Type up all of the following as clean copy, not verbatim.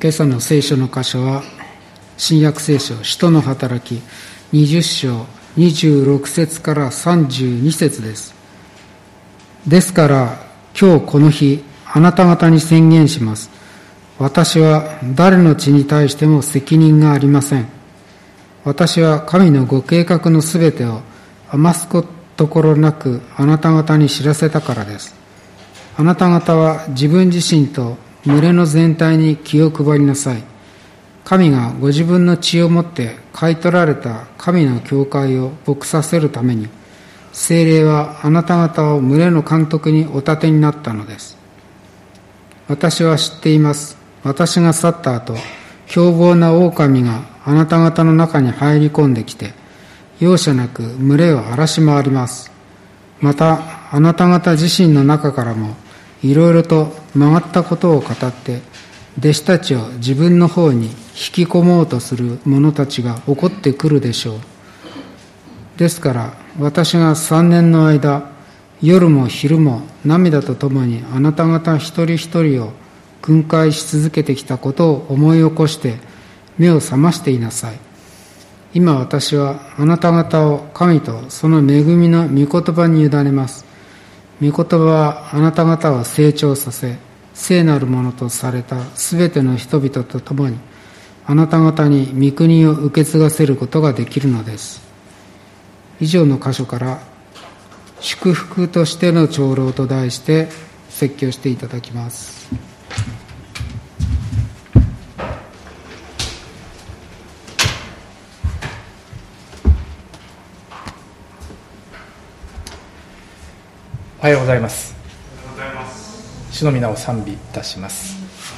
今朝の聖書の箇所は新約聖書使徒の働き20章26節から32節です。ですから今日この日あなた方に宣言します。私は誰の血に対しても責任がありません。私は神のご計画のすべてを余すところなくあなた方に知らせたからです。あなた方は自分自身と群れの全体に気を配りなさい。神がご自分の血をもって買い取られた神の教会を牧させるために、聖霊はあなた方を群れの監督にお立てになったのです。私は知っています。私が去った後、凶暴な狼があなた方の中に入り込んできて、容赦なく群れを荒らし回ります。また、あなた方自身の中からも、いろいろと曲がったことを語って、弟子たちを自分の方に引き込もうとする者たちが起こってくるでしょう。ですから、私が3年の間、夜も昼も涙とともにあなた方一人一人を訓戒し続けてきたことを思い起こして目を覚ましていなさい。今私はあなた方を神とその恵みの御言葉に委ねます。御言葉はあなた方を成長させ、聖なるものとされたすべての人々と共にあなた方に御国を受け継がせることができるのです。以上の箇所から祝福としての長老と題して説教していただきます。 おはようございます。主の皆を賛美いたします。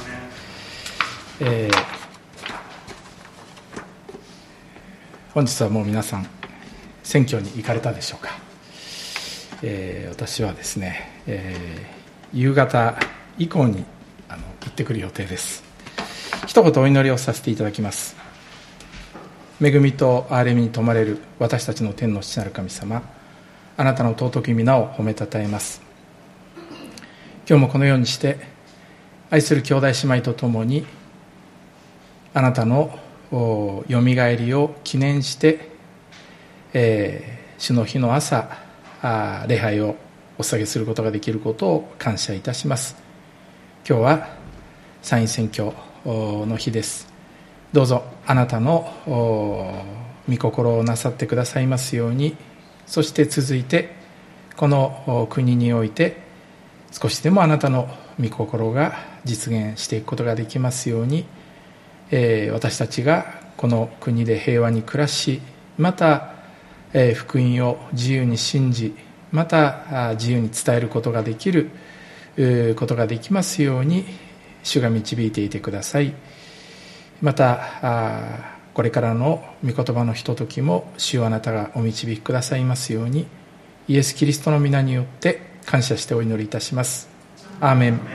本日はもう皆さん選挙に行かれたでしょうか。私はですね、夕方以降に行ってくる予定です。一言お祈りをさせていただきます。恵みと憐れみに富まれる私たちの天の父なる神様、あなたの尊き皆を褒めたたえます。今日もこのようにして愛する兄弟姉妹とともにあなたのよみがえりを記念して、主の日の朝礼拝をお捧げすることができることを感謝いたします。今日は参院選挙の日です。どうぞあなたの御心をなさってくださいますように。そして続いてこの国において少しでもあなたの御心が実現していくことができますように、私たちがこの国で平和に暮らし、また福音を自由に信じ、また自由に伝えることができることができますように主が導いていてください。またこれからの御言葉のひとときも主をあなたがお導きくださいますように、イエス・キリストの皆によって感謝してお祈りいたします。アーメン。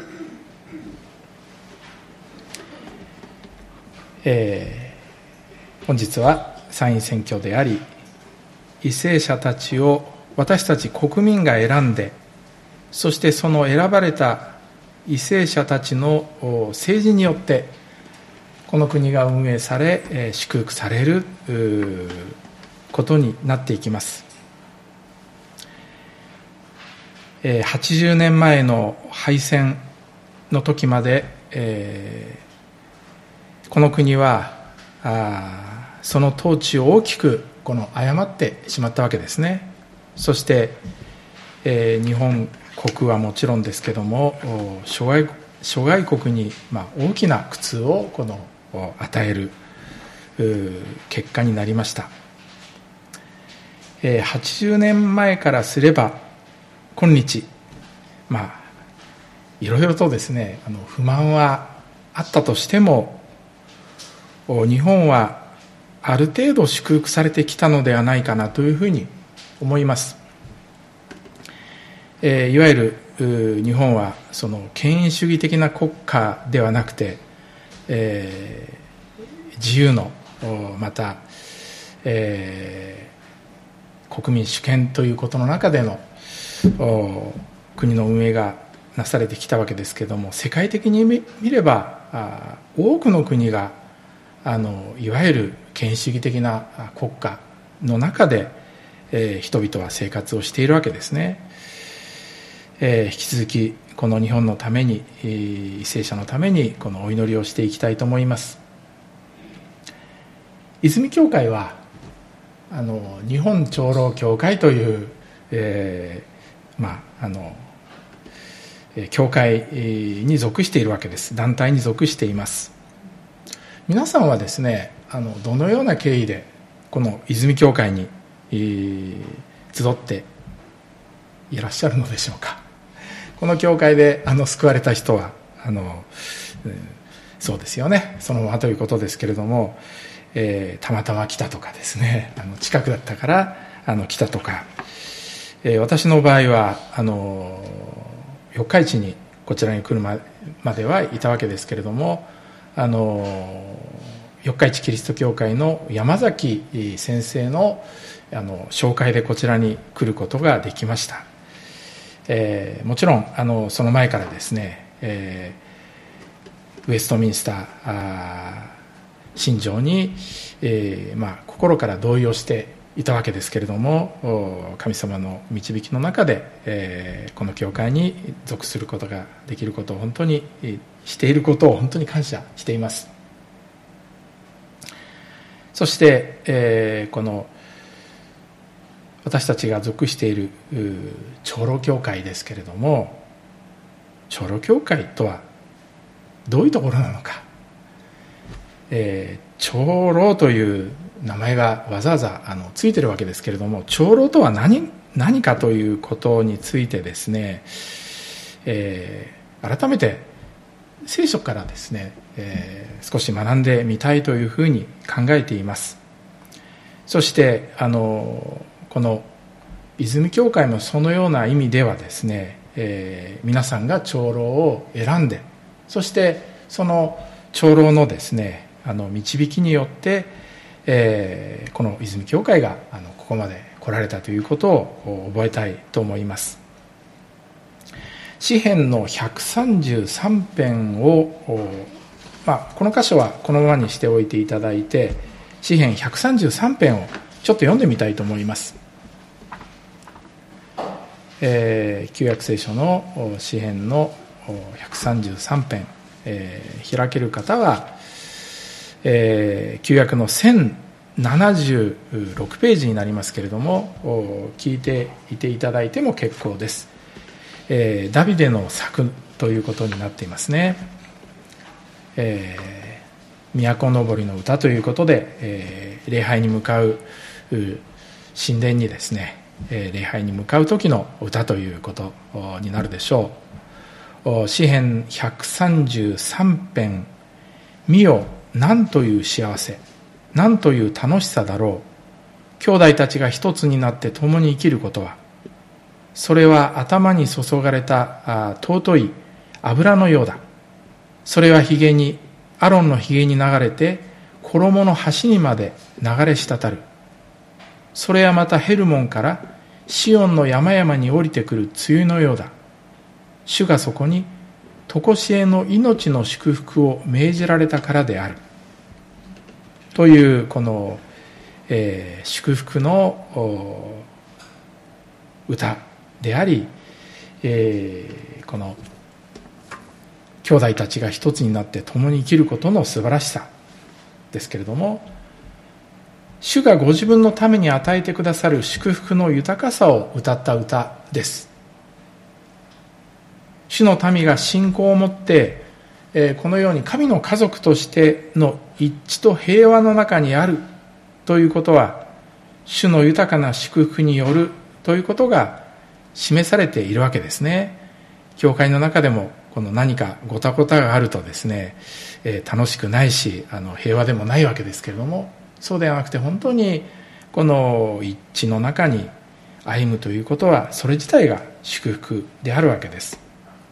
本日は参院選挙であり、為政者たちを私たち国民が選んで、そしてその選ばれた為政者たちの政治によってこの国が運営され、祝福されることになっていきます。80年前の敗戦の時まで、この国はその統治を大きく誤ってしまったわけですね。そして、日本国はもちろんですけども諸外国に大きな苦痛を与える結果になりました。80年前からすれば今日いろいろとですね不満はあったとしても、日本はある程度祝福されてきたのではないかなというふうに思います。いわゆる日本はその権威主義的な国家ではなくて、自由のまた、国民主権ということの中での国の運営がなされてきたわけですけれども、世界的に見れば多くの国がいわゆる権威主義的な国家の中で、人々は生活をしているわけですね。引き続きこの日本のために、為政者のためにこのお祈りをしていきたいと思います。泉教会は日本長老教会という、教会に属しているわけです。団体に属しています。皆さんはですね、どのような経緯でこの泉教会に、集っていらっしゃるのでしょうか。この教会で救われた人はそうですよね、そのままということですけれども、たまたま来たとかですね、近くだったから来たとか、私の場合は四日市にこちらに来るまではいたわけですけれども、四日市キリスト教会の山崎先生の紹介でこちらに来ることができました。もちろんその前からですね、ウェストミンスター信条に、心から同意をしていたわけですけれども、神様の導きの中で、この教会に属することができることを本当にしていることを本当に感謝しています。そして、この私たちが属している長老教会ですけれども、長老教会とはどういうところなのか、長老という名前がわざわざついてるわけですけれども、長老とは何かということについてですね、改めて聖書からですね、少し学んでみたいというふうに考えています。そしてこの泉教会もそのような意味ではですね、皆さんが長老を選んで、そしてその長老のですね導きによって、この泉教会がここまで来られたということを覚えたいと思います。詩編の133編を、この箇所はこのままにしておいていただいて、詩編133編をちょっと読んでみたいと思います。旧約聖書の詩編の133編、開ける方は、旧約の1076ページになりますけれども、聞いていていただいても結構です。ダビデの作ということになっていますね。都のぼりの歌ということで、礼拝に向かう神殿にですね、礼拝に向かう時の歌ということになるでしょう。詩編133編、見よ、なんという幸せ、なんという楽しさだろう。兄弟たちが一つになって共に生きることは、それは頭に注がれた尊い油のようだ。それはアロンのひげに流れて、衣の端にまで流れ滴る。それはまたヘルモンからシオンの山々に降りてくる梅雨のようだ。主がそこに常しえの命の祝福を命じられたからである。というこの、祝福の歌であり、この兄弟たちが一つになって共に生きることの素晴らしさですけれども、主がご自分のために与えてくださる祝福の豊かさを歌った歌です。主の民が信仰を持って、このように神の家族としての一致と平和の中にあるということは、主の豊かな祝福によるということが示されているわけですね。教会の中でもこの何かごたごたがあるとですね、楽しくないし平和でもないわけですけれども、そうではなくて本当にこの一致の中に歩むということは、それ自体が祝福であるわけです。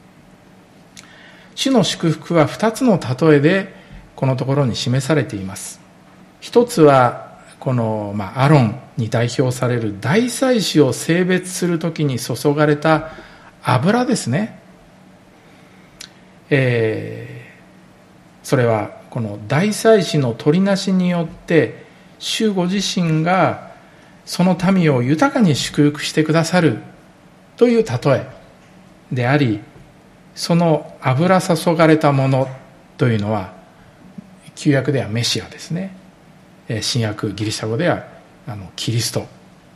主の祝福は2つの例えでこのところに示されています。一つはこの、アロンに代表される大祭司を聖別するときに注がれた油ですね。 それはこの大祭司の取りなしによって主ご自身がその民を豊かに祝福してくださるという例えであり、その油注がれたものというのは旧約ではメシアですね、新約ギリシャ語ではキリスト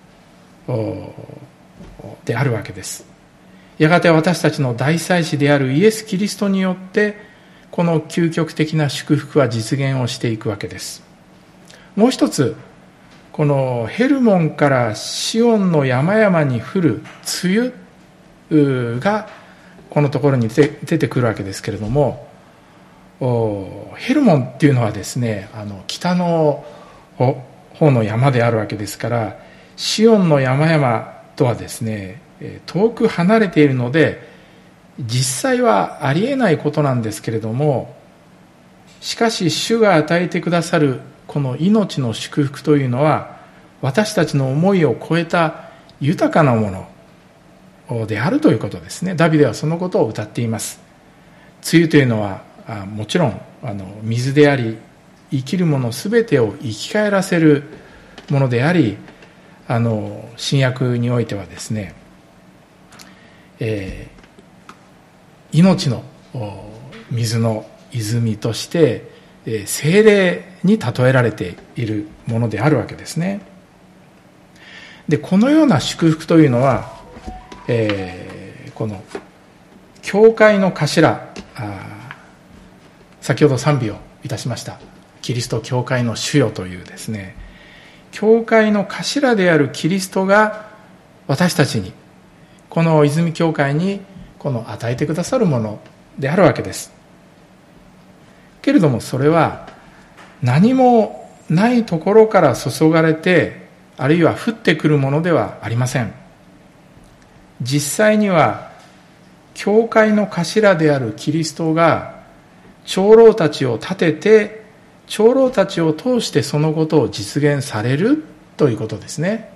であるわけです。やがて私たちの大祭司であるイエス・キリストによってこの究極的な祝福は実現をしていくわけです。もう一つ、このヘルモンからシオンの山々に降る梅雨がこのところに出てくるわけですけれども、ヘルモンっていうのはですね、北の方の山であるわけですから、シオンの山々とはですね、遠く離れているので実際はありえないことなんですけれども、しかし主が与えてくださるこの命の祝福というのは私たちの思いを超えた豊かなものであるということですね。ダビデはそのことを歌っています。梅雨というのはもちろん水であり、生きるものすべてを生き返らせるものであり、新約においてはですね、命の水の泉として聖霊に例えられているものであるわけですね。で、このような祝福というのは、この教会の頭、先ほど賛美をいたしましたキリスト教会の主よというですね、教会の頭であるキリストが私たちに、この泉教会にこの与えてくださるものであるわけです。けれどもそれは何もないところから注がれて、あるいは降ってくるものではありません。実際には教会の頭であるキリストが長老たちを立てて、長老たちを通してそのことを実現されるということですね。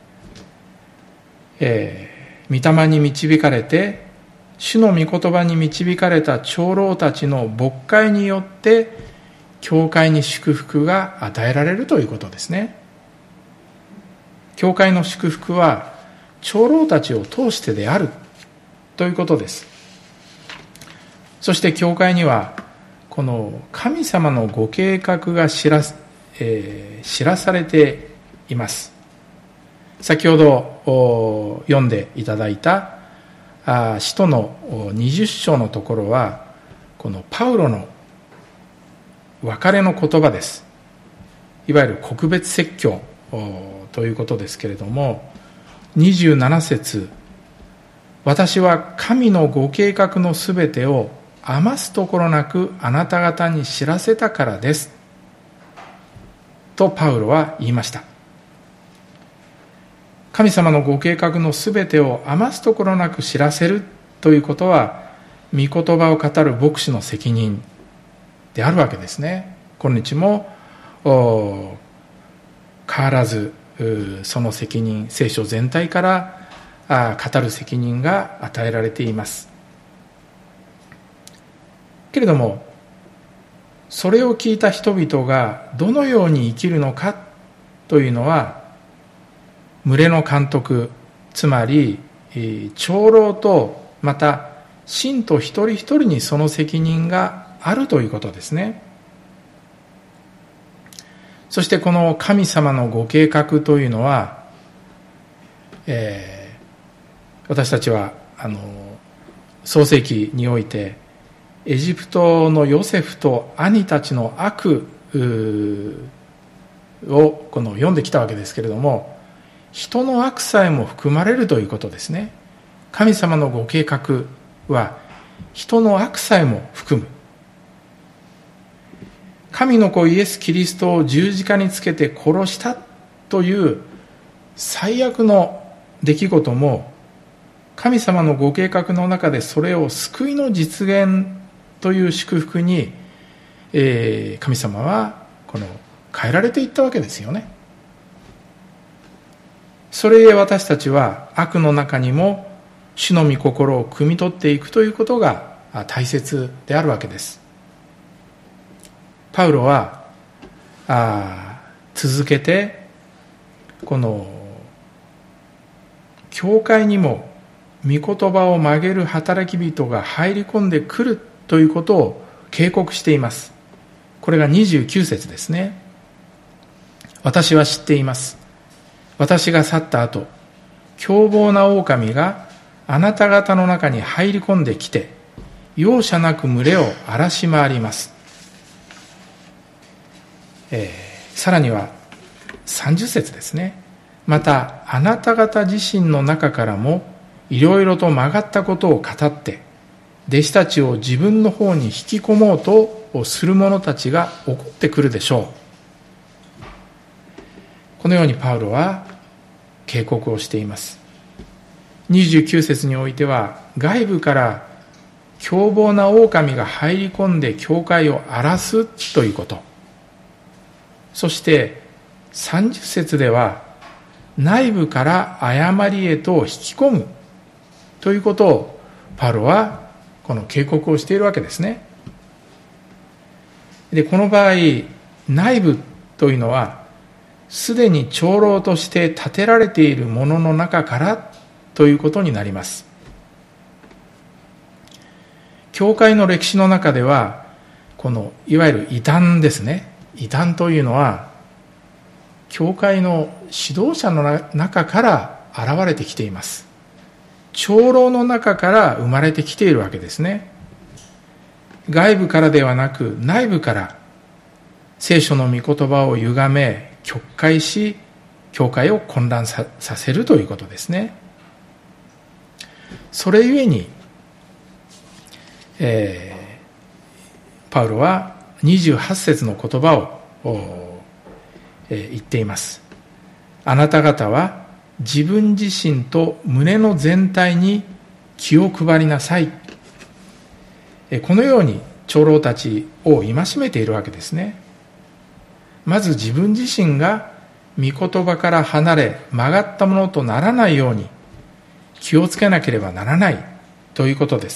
御霊に導かれて、主の御言葉に導かれた長老たちの牧会によって教会に祝福が与えられるということですね。教会の祝福は長老たちを通してであるということです。そして教会にはこの神様のご計画が知らされています。先ほど読んでいただいた使徒の20章のところは、このパウロの別れの言葉です。いわゆる告別説教ということですけれども、27節、私は神のご計画のすべてを余すところなくあなた方に知らせたからですとパウロは言いました。神様のご計画のすべてを余すところなく知らせるということは、御言葉を語る牧師の責任であるわけですね。今日も変わらずその責任、聖書全体から語る責任が与えられています。けれども、それを聞いた人々がどのように生きるのかというのは、群れの監督、つまり長老とまた信徒一人一人にその責任があるということですね。そしてこの神様のご計画というのは、私たちは創世記においてエジプトのヨセフと兄たちの悪を読んできたわけですけれども、人の悪さえも含まれるということですね。神様のご計画は人の悪さえも含む。神の子イエス・キリストを十字架につけて殺したという最悪の出来事も、神様のご計画の中でそれを救いの実現という祝福に、神様は変えられていったわけですよね。それで私たちは悪の中にも主の御心を汲み取っていくということが大切であるわけです。 パウロは続けてこの教会にも御言葉を曲げる働き人が入り込んでくるということを警告しています。これが29節ですね。私は知っています。私が去った後、凶暴な狼があなた方の中に入り込んできて、容赦なく群れを荒らし回ります。さらには30節ですね。またあなた方自身の中からもいろいろと曲がったことを語って弟子たちを自分の方に引き込もうとする者たちが起こってくるでしょう。このようにパウロは警告をしています。29節においては外部から凶暴な狼が入り込んで教会を荒らすということ、そして30節では内部から誤りへと引き込むということをパウロはこの警告をしているわけですね。で、この場合内部というのはすでに長老として立てられているものの中からということになります。教会の歴史の中ではこのいわゆる異端ですね。異端というのは教会の指導者の中から現れてきています。長老の中から生まれてきているわけですね。外部からではなく内部から聖書の御言葉を歪め曲解し教会を混乱 させるということですね。それゆえに、パウロは28節の言葉を言っています。あなた方は自分自身と胸の全体に気を配りなさい。このように長老たちを戒めているわけですね。まず自分自身が御言葉から離れ曲がったものとならないように気をつけなければならないということです。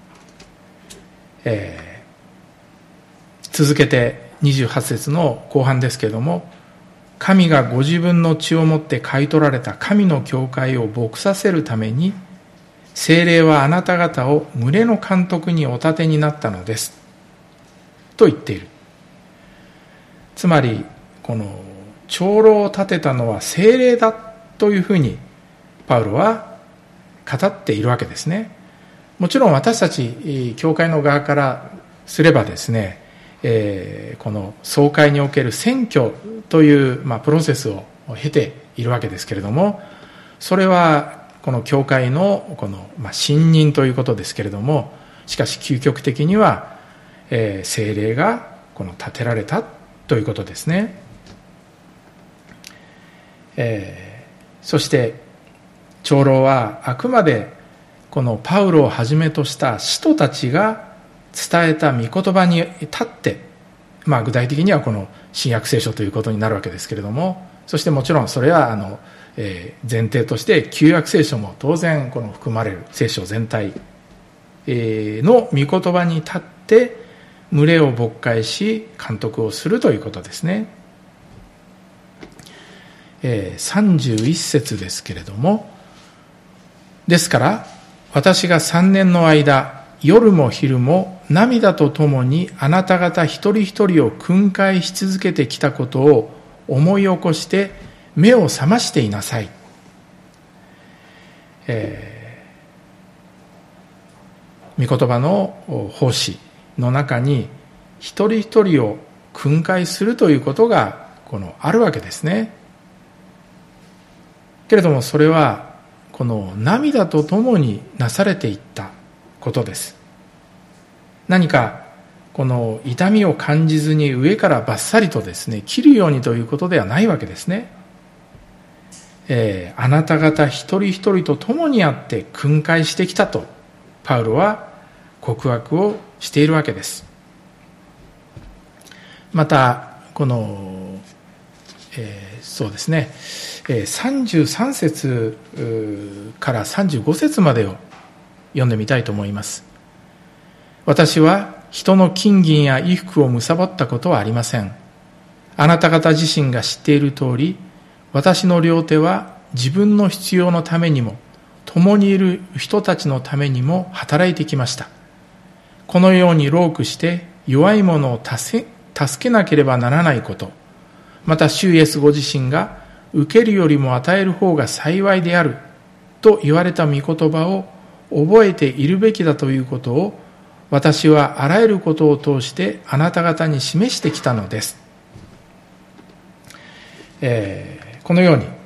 続けて28節の後半ですけれども、神がご自分の血をもって買い取られた神の教会を牧させるために聖霊はあなた方を群れの監督にお立てになったのですと言っている。つまりこの長老を立てたのは聖霊だというふうにパウロは語っているわけですね。もちろん私たち教会の側からすればですね、この総会における選挙という、プロセスを経ているわけですけれども、それはこの教会のこの、信任ということですけれども、しかし究極的には、聖霊がこの立てられたということですね。そして長老はあくまでこのパウロをはじめとした使徒たちが伝えた御言葉に立って、具体的にはこの新約聖書ということになるわけですけれども、そしてもちろんそれは前提として旧約聖書も当然この含まれる聖書全体の御言葉に立って群れを牧会し監督をするということですね。31節ですけれども、ですから私が3年の間夜も昼も涙とともにあなた方一人一人を訓戒し続けてきたことを思い起こして目を覚ましていなさい。御言葉の奉仕の中に一人一人を訓戒するということがあるわけですね。けれどもそれはこの涙とともになされていったことです。何かこの痛みを感じずに上からバッサリとですね切るようにということではないわけですね。あなた方一人一人と共にあって訓戒してきたとパウロは告白をしているわけです。またこの、そうですね33節から35節までを読んでみたいと思います。私は人の金銀や衣服を貪ったことはありません。あなた方自身が知っている通り、私の両手は自分の必要のためにも、共にいる人たちのためにも働いてきました。このように労苦して弱い者を助けなければならないこと、また主イエスご自身が受けるよりも与える方が幸いであると言われた御言葉を覚えているべきだということを、私はあらゆることを通してあなた方に示してきたのです。このように、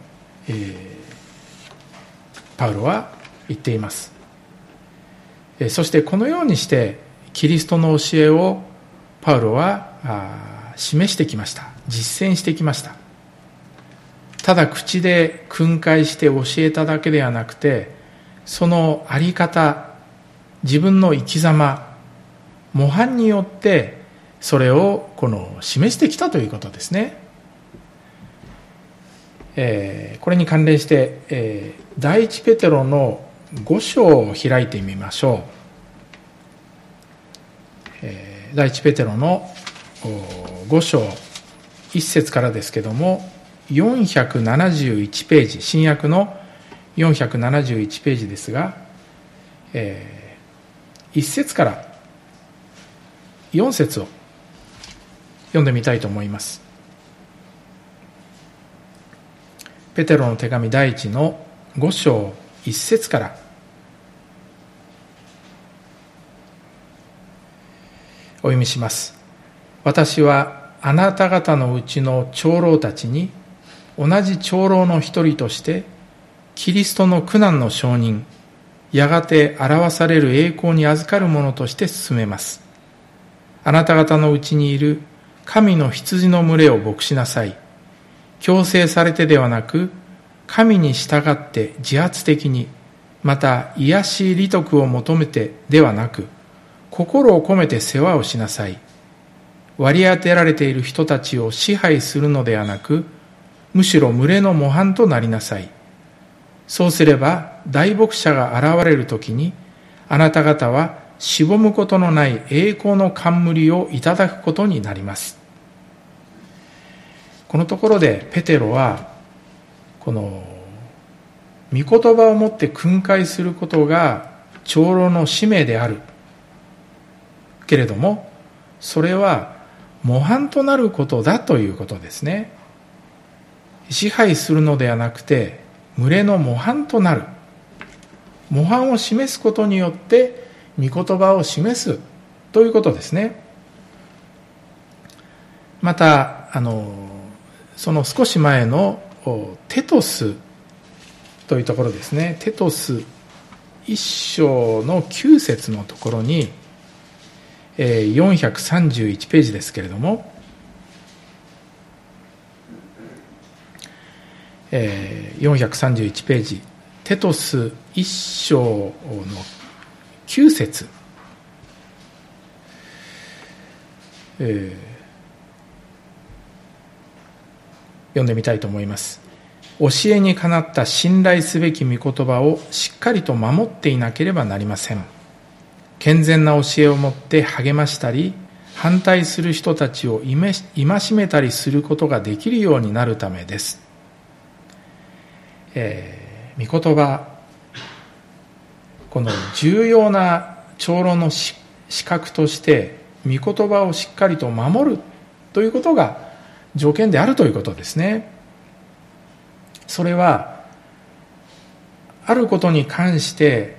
パウロは言っています。そしてこのようにしてキリストの教えをパウロは示してきました。実践してきました。ただ口で訓戒して教えただけではなくて、そのあり方、自分の生き様、模範によってそれを示してきたということですね。これに関連して、第一ペテロの5章を開いてみましょう。第一ペテロの5章1節からですけども、471ページ、新約の471ページですが、1節から4節を読んでみたいと思います。ペテロの手紙第1の5章1節からお読みします。私はあなた方のうちの長老たちに、同じ長老の一人としてキリストの苦難の証人、やがて表される栄光に預かる者として進めます。あなた方のうちにいる神の羊の群れを牧しなさい。強制されてではなく、神に従って自発的に、また癒し利得を求めてではなく、心を込めて世話をしなさい。割り当てられている人たちを支配するのではなく、むしろ群れの模範となりなさい。そうすれば大牧者が現れるときに、あなた方はしぼむことのない栄光の冠をいただくことになります。このところでペテロは、この御言葉をもって訓戒することが長老の使命であるけれども、それは模範となることだということですね。支配するのではなくて、群れの模範となる、模範を示すことによって御言葉を示すということですね。またその少し前のテトスというところですね。テトス1章の9節のところに、431ページですけれども、431ページ、テトス1章の9節、読んでみたいと思います。教えにかなった信頼すべき御言葉をしっかりと守っていなければなりません。健全な教えをもって励ましたり、反対する人たちを戒めたりすることができるようになるためです。御言葉、この重要な長老の資格として御言葉をしっかりと守るということが条件であるということですね。それはあることに関して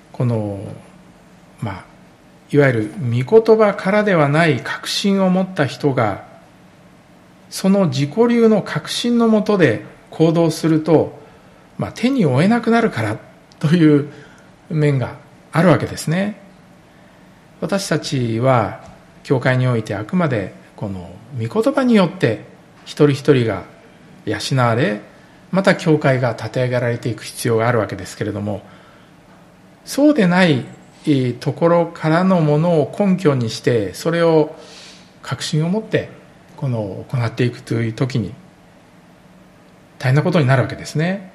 いわゆる御言葉からではない確信を持った人が、その自己流の確信のもとで行動すると、手に負えなくなるからという面があるわけですね。私たちは教会においてあくまでこの御言葉によって一人一人が養われ、また教会が立て上げられていく必要があるわけですけれども、そうでないところからのものを根拠にして、それを確信を持って行っていくという時に大変なことになるわけですね。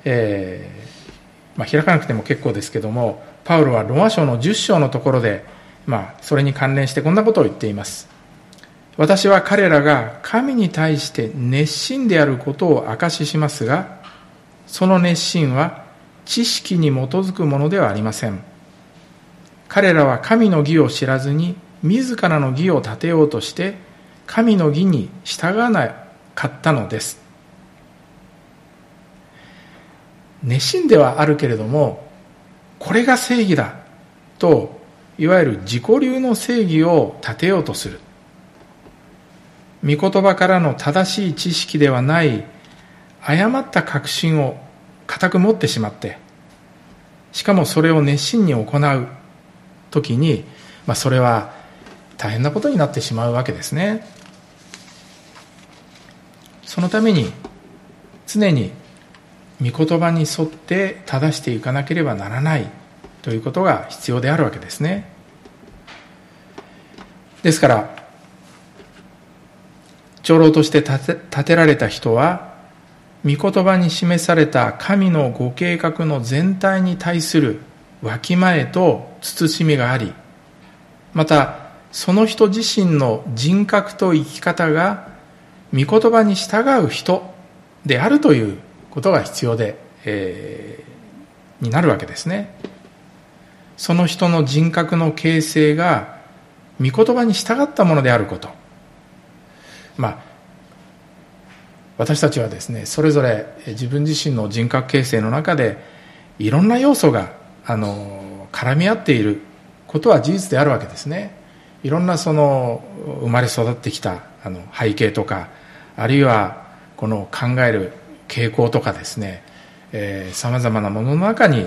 開かなくても結構ですけども、パウロはローマ書の10章のところでそれに関連してこんなことを言っています。私は彼らが神に対して熱心であることを証ししますが、その熱心は知識に基づくものではありません。彼らは神の義を知らずに自らの義を立てようとして神の義に従わなかったのです。熱心ではあるけれども、これが正義だといわゆる自己流の正義を立てようとする。御言葉からの正しい知識ではない誤った確信を固く持ってしまって、しかもそれを熱心に行うときに、それは大変なことになってしまうわけですね。そのために常に御言葉に沿って正していかなければならないということが必要であるわけですね。ですから長老として立てられた人は、御言葉に示された神のご計画の全体に対するわきまえと慎みがあり、またその人自身の人格と生き方が御言葉に従う人であるということが必要で、になるわけですね。その人の人格の形成が御言葉に従ったものであること。私たちはですね、それぞれ自分自身の人格形成の中でいろんな要素が絡み合っていることは事実であるわけですね。いろんな生まれ育ってきた背景とか、あるいはこの考える傾向とかですね、さまざまなものの中に、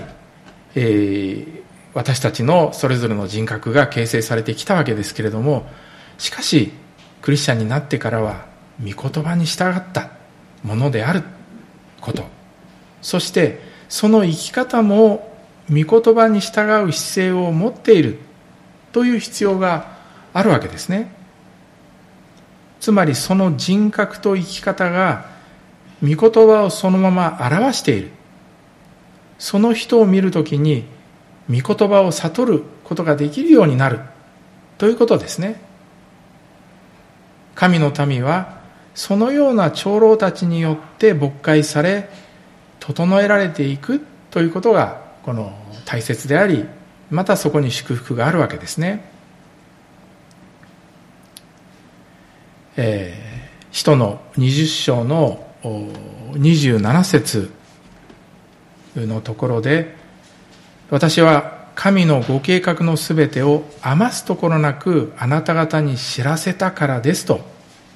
私たちのそれぞれの人格が形成されてきたわけですけれども、しかしクリスチャンになってからは御言葉に従ったものであること、そしてその生き方も御言葉に従う姿勢を持っているという必要があるわけですね。つまりその人格と生き方が御言葉をそのまま表している。その人を見るときに御言葉を悟ることができるようになるということですね。神の民はそのような長老たちによって牧会され整えられていくということがこの大切であり、またそこに祝福があるわけですね。使徒の20章の27節のところで、私は神のご計画のすべてを余すところなくあなた方に知らせたからですと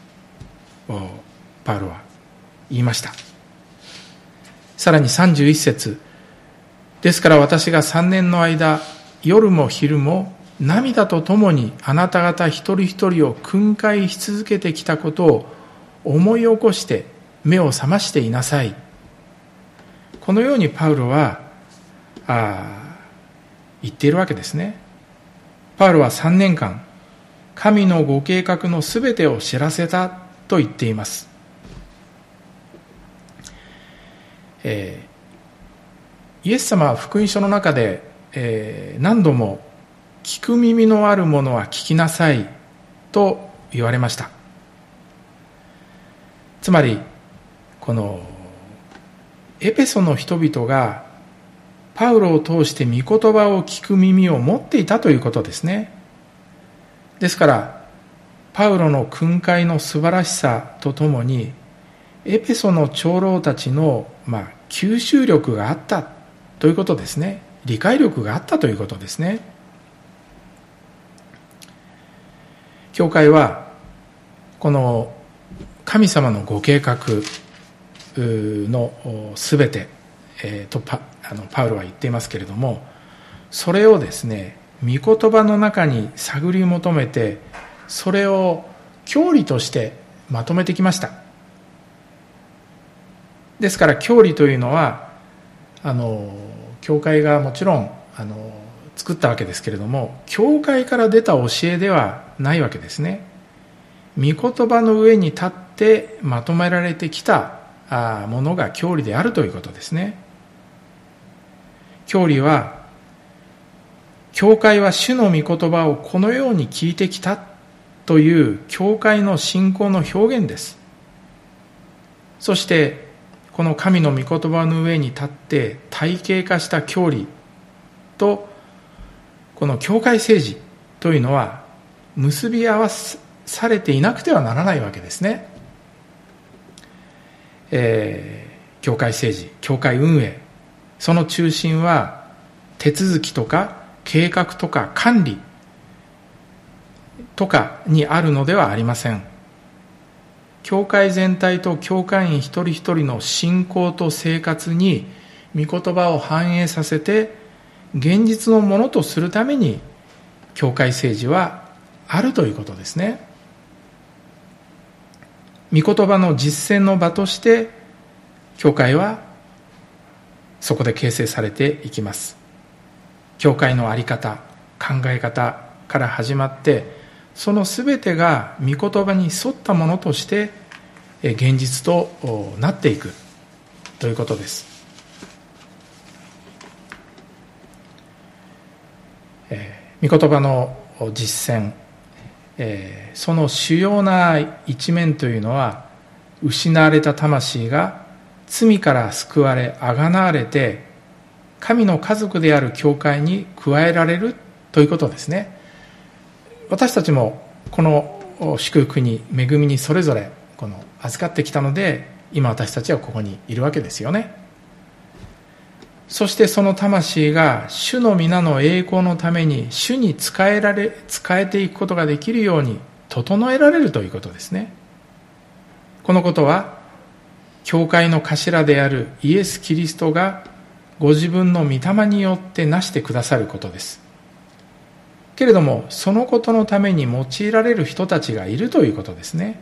パウロは言いました。さらに31節、ですから私が3年の間夜も昼も涙とともにあなた方一人一人を訓戒し続けてきたことを思い起こして目を覚ましていなさい。このようにパウロは言っているわけですね。パウロは3年間神のご計画のすべてを知らせたと言っています。イエス様は福音書の中で、何度も聞く耳のある者は聞きなさいと言われました。つまりこのエペソの人々がパウロを通して御言葉を聞く耳を持っていたということですね。ですからパウロの訓戒の素晴らしさとともにエペソの長老たちの吸収力があったということですね。理解力があったということですね。教会はこの神様のご計画のすべてとパウロは言っていますけれども、それをですね、御言葉の中に探り求めて、それを教理としてまとめてきました。ですから教理というのは教会がもちろん作ったわけですけれども、教会から出た教えではないわけですね。御言葉の上に立ってまとめられてきたものが教理であるということですね。教理は教会は主の御言葉をこのように聞いてきたという教会の信仰の表現です。そしてこの神の御言葉の上に立って体系化した教理とこの教会政治というのは結び合わされていなくてはならないわけですね。教会政治、教会運営、その中心は手続きとか計画とか管理とかにあるのではありません。教会全体と教会員一人一人の信仰と生活に御言葉を反映させて現実のものとするために教会政治はあるということですね。御言葉の実践の場として教会はそこで形成されていきます。教会の在り方、考え方から始まってそのすべてが御言葉に沿ったものとして現実となっていくということです。御言葉の実践、その主要な一面というのは失われた魂が罪から救われあがなわれて神の家族である教会に加えられるということですね。私たちもこの祝福に恵みにそれぞれ預かってきたので今私たちはここにいるわけですよね。そしてその魂が主の皆の栄光のために主に仕えていくことができるように整えられるということですね。このことは教会の頭であるイエス・キリストがご自分の御霊によってなしてくださることです。けれどもそのことのために用いられる人たちがいるということですね。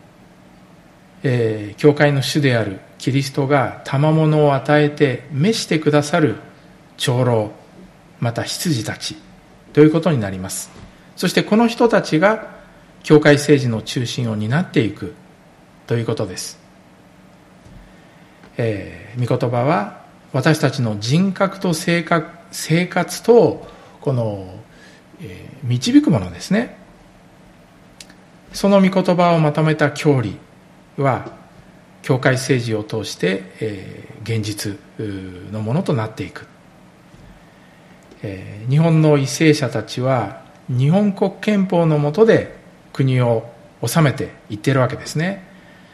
教会の主であるキリストが賜物を与えて召してくださる長老また執事たちということになります。そしてこの人たちが教会政治の中心を担っていくということです。御言葉は私たちの人格と生活とこの導くものですね。その御言葉をまとめた教理は教会政治を通して、現実のものとなっていく。日本の為政者たちは日本国憲法の下で国を治めていっているわけですね。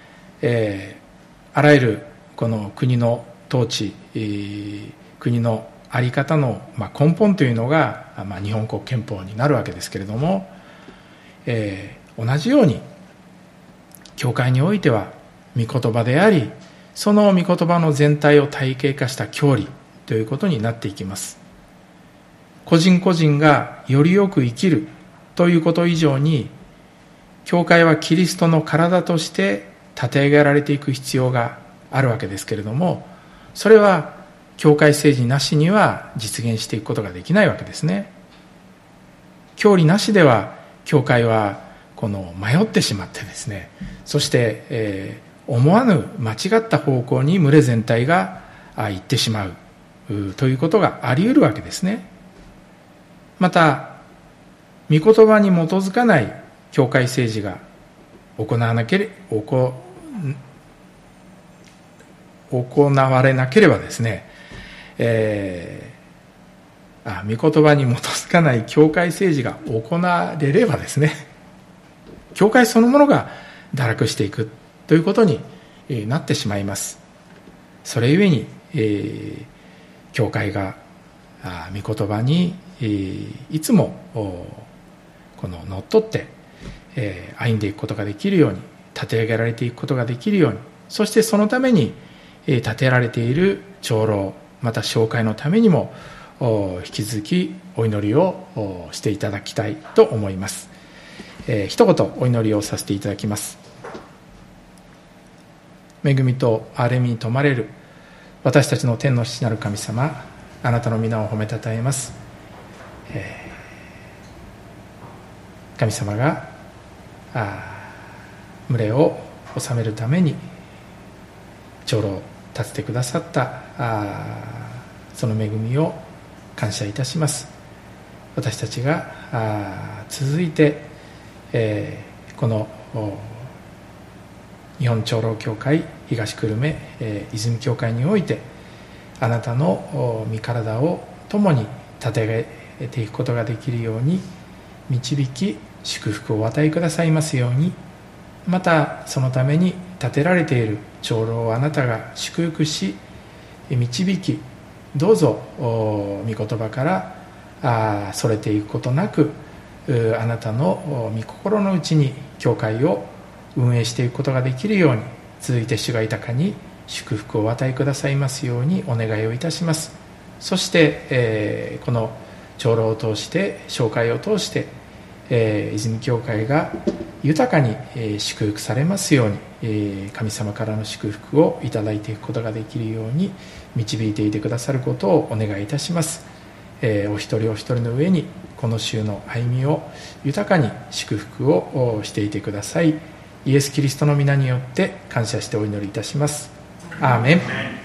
あらゆるこの国の統治、国の在り方の根本というのが日本国憲法になるわけですけれども、同じように教会においては御言葉であり、その御言葉の全体を体系化した教理ということになっていきます。個人個人がよりよく生きるということ以上に、教会はキリストの体として立て上げられていく必要があるわけですけれども、それは教会政治なしには実現していくことができないわけですね。教理なしでは教会は迷ってしまってですね、そして、思わぬ間違った方向に群れ全体が行ってしまうということがあり得るわけですね。また御言葉に基づかない教会政治が行われなければですね、御言葉に基づかない教会政治が行われればですね、教会そのものが堕落していくということになってしまいます。それゆえに、教会が御言葉にいつものっとって歩んでいくことができるように、立て上げられていくことができるように、そしてそのために立てられている長老また教会のためにも引き続きお祈りをしていただきたいと思います。一言お祈りをさせていただきます。恵みと憐れみに富まれる私たちの天の父なる神様、あなたの皆を褒めたたえます。神様が群れを治めるために長老を立ててくださったその恵みを感謝いたします。 私たちが続いて、この日本長老教会東久留米、泉教会においてあなたの御体を共に立て上げていくことができるように導き祝福をお与えくださいますように、またそのために立てられている長老をあなたが祝福し導き、どうぞ御言葉からそれていくことなく、あなたの御心のうちに教会を運営していくことができるように、続いて主が豊かに祝福をお与えくださいますようにお願いをいたします。そして、この長老を通して紹介を通して、泉教会が豊かに、祝福されますように、神様からの祝福をいただいていくことができるように導いていてくださることをお願いいたします。お一人お一人の上にこの週の歩みを豊かに祝福をしていてください。イエス・キリストの皆によって感謝してお祈りいたします。アーメン。